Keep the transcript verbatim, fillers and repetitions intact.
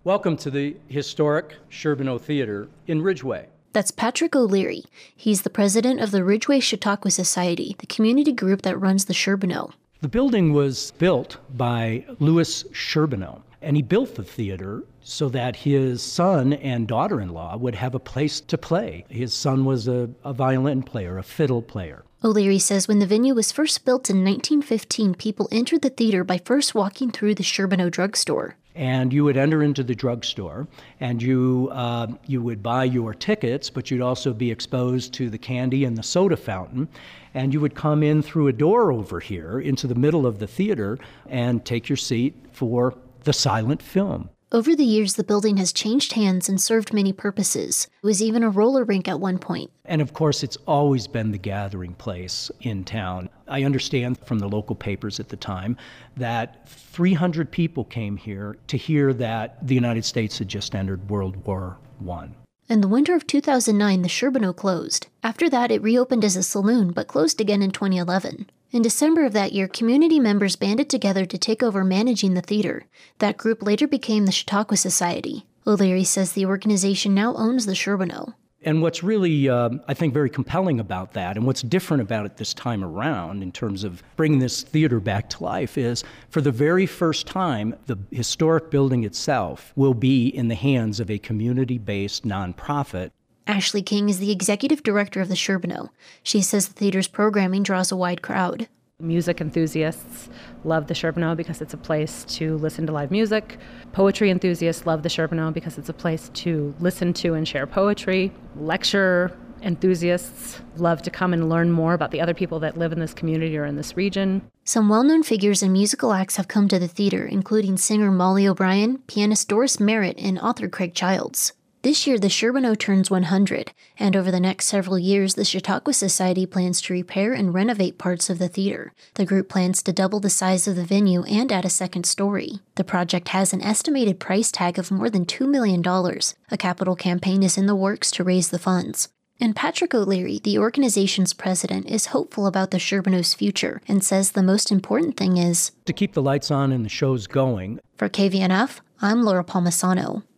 Welcome to the historic Sherbino Theater in Ridgway. That's Patrick O'Leary. He's the president of the Ridgway Chautauqua Society, the community group that runs the Sherbino. The building was built by Louis Sherbino, and he built the theater so that his son and daughter-in-law would have a place to play. His son was a, a violin player, a fiddle player. O'Leary says when the venue was first built in nineteen fifteen, people entered the theater by first walking through the Sherbino drugstore. And you would enter into the drugstore, and you uh, you would buy your tickets, but you'd also be exposed to the candy and the soda fountain. And you would come in through a door over here into the middle of the theater and take your seat for the silent film. Over the years, the building has changed hands and served many purposes. It was even a roller rink at one point. And of course, it's always been the gathering place in town. I understand from the local papers at the time that three hundred people came here to hear that the United States had just entered World War One. In the winter of two thousand nine, the Sherbino closed. After that, it reopened as a saloon, but closed again in twenty eleven. In December of that year, community members banded together to take over managing the theater. That group later became the Chautauqua Society. O'Leary says the organization now owns the Sherbino. And what's really, uh, I think, very compelling about that, and what's different about it this time around in terms of bringing this theater back to life, is for the very first time, the historic building itself will be in the hands of a community-based nonprofit. Ashley King is the executive director of the Sherbino. She says the theater's programming draws a wide crowd. Music enthusiasts love the Sherbino because it's a place to listen to live music. Poetry enthusiasts love the Sherbino because it's a place to listen to and share poetry. Lecture enthusiasts love to come and learn more about the other people that live in this community or in this region. Some well-known figures and musical acts have come to the theater, including singer Molly O'Brien, pianist Doris Merritt, and author Craig Childs. This year, the Sherbino turns one hundred, and over the next several years, the Chautauqua Society plans to repair and renovate parts of the theater. The group plans to double the size of the venue and add a second story. The project has an estimated price tag of more than two million dollars. A capital campaign is in the works to raise the funds. And Patrick O'Leary, the organization's president, is hopeful about the Sherbino's future and says the most important thing is to keep the lights on and the shows going. For K V N F, I'm Laura Palmisano.